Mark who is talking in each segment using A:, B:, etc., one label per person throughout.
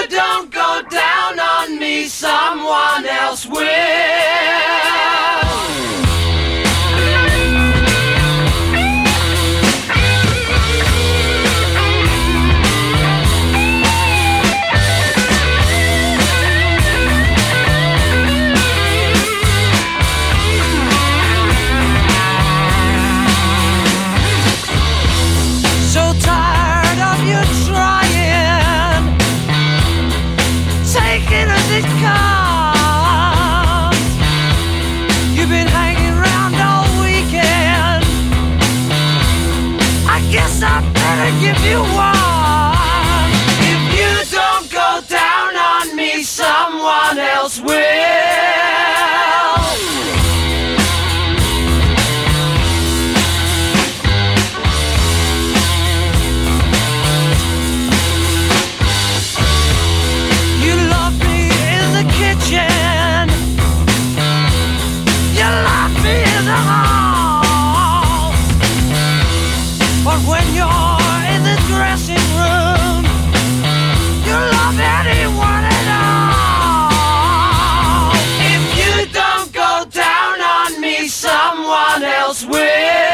A: don't go down on me, someone else will.
B: So tired of you trying, take it as it comes. You've been hanging around all weekend. I guess I better give you one.
A: If you don't go down on me, someone else will.
B: You love me in the kitchen, you love me in the hall, but when you're in the dressing room, you love anyone at all.
A: If you don't go down on me, someone else will.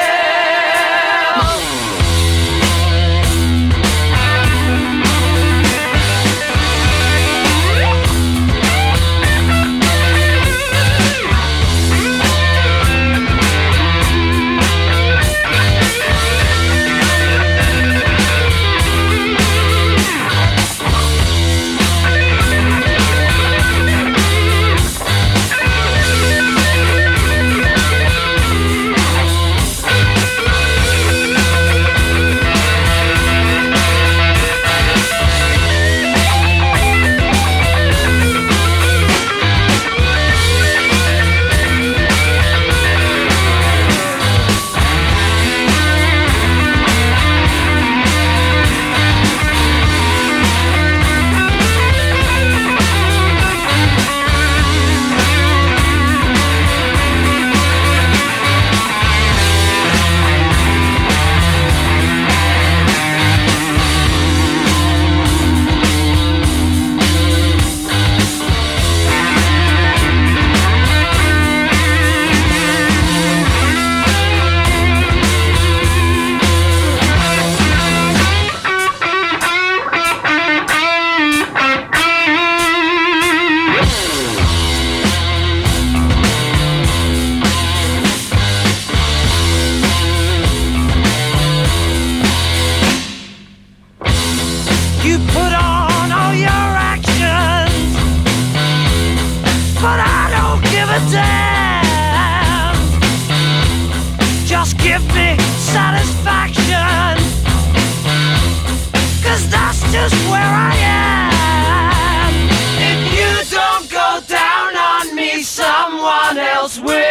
B: You put on all your actions, but I don't give a damn. Just give me satisfaction, 'cause that's just where I am.
A: If you don't go down on me, someone else will.